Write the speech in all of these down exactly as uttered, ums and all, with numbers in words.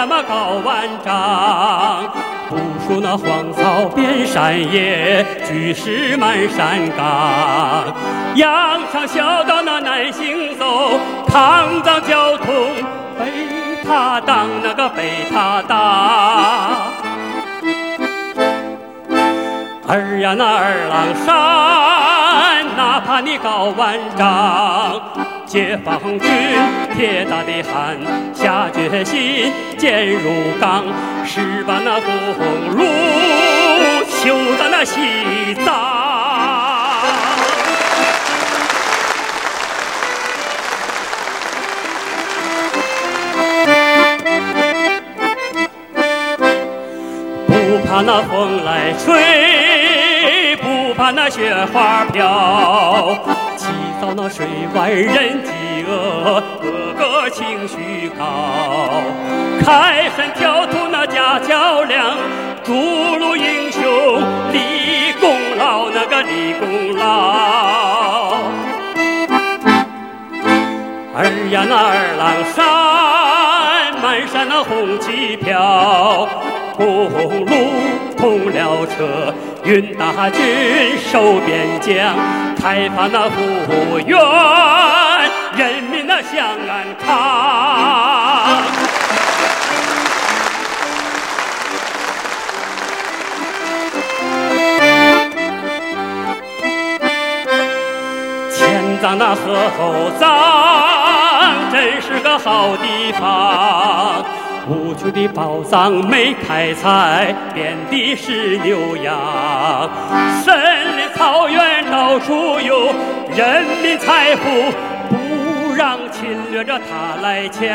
呀嘛高万丈。不数那荒草遍山野，巨石满山岗。羊肠小道那难行走，抗脏交通被他挡，那个被他挡。儿呀那二郎山，哪怕你高万丈，解放军铁打的汉，下决心坚如钢，是把那公路修到那西藏。不怕那风来吹，不怕那雪花飘，起早那水外人饥饿，个个情绪高。开山挑土那家较量，筑路英雄立功劳，那个立功劳。儿呀那二郎山，满山那红旗飘。公路通了车，运大军守边疆，开发那幅员，人民那向安康。前藏那河后藏，真是个好地方。无穷的宝藏没开采，遍地是牛羊。森林草原到处有，人民财富不让侵略着他来抢。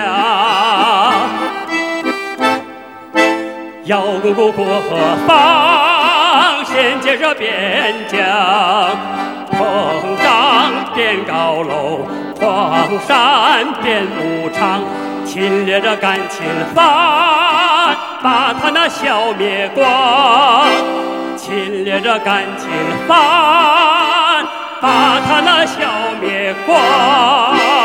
要巩固国防，先建设边疆。膨胀变高楼，荒山变牧场。侵略者敢侵犯，把他那消灭光。侵略者敢侵犯，把他那消灭光。